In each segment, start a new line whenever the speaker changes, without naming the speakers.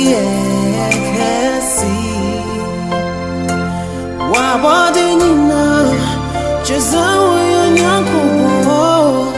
yeah, can see. Why body nina, just on your kubo.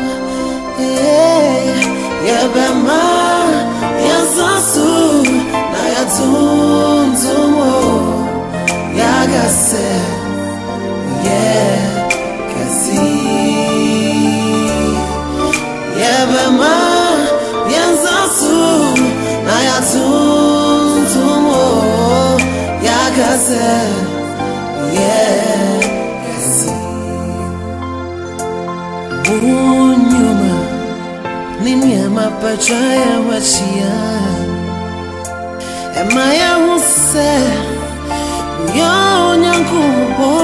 Yeah, bema, yes, asu, na ya tuntumo, ya gase, yeah, can see. Yeah, bema, yes, asu, na ya tuntumo, ya gase, yeah, can see. Unyuma. Nini amapachaya wachia Emaya huse Uyo nyankubo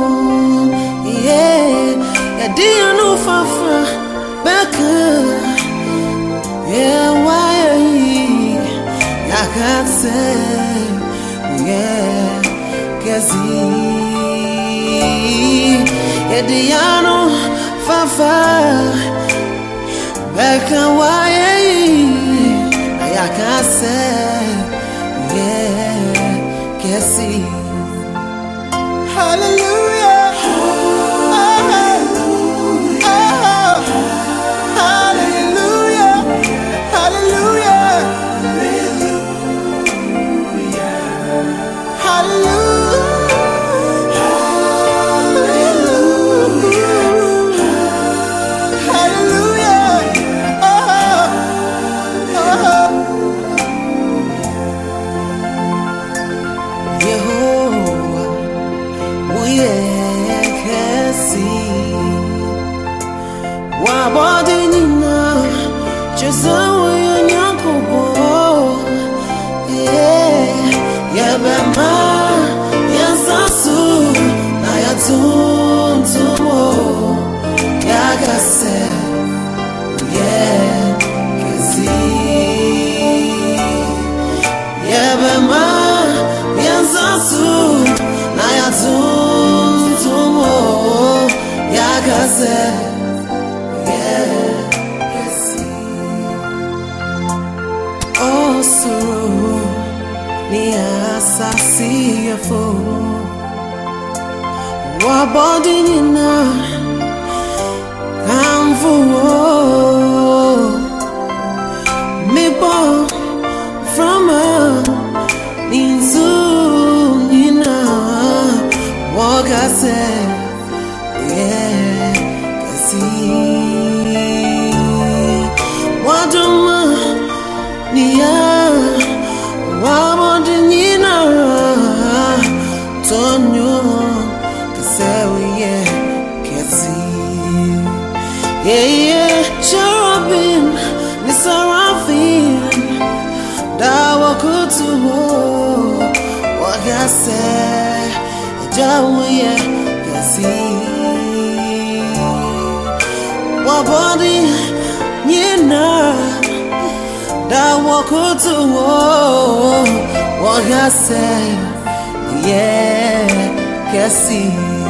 Yeah Yadia nufafa Beka Yeah waya hii Yakatse Yeah Kazi Yadia nufafa Beka waye I can say yeah kesi Hallelujah Hallelujah Hallelujah Hallelujah Hallelujah Body nina, just on your kubo. Yeah, bema, yes, asu, na ya tuntumo, ya gase, yeah, kazi. Yeah, bema, yes, asu, na ya tuntumo, ya gase. Suru ni asasi yafo wa body nina kamfu me bo from a ninzu nina waga se yeah kasi waduma Nia, wabodi nina, tonyo, kasewi ye, kesi. Yeah, cherubim, ni sarafin, dawa kutuwo, wagase, jawu ye, kesi. Wabodi nina, da wako to war, what I say, yeah, can see.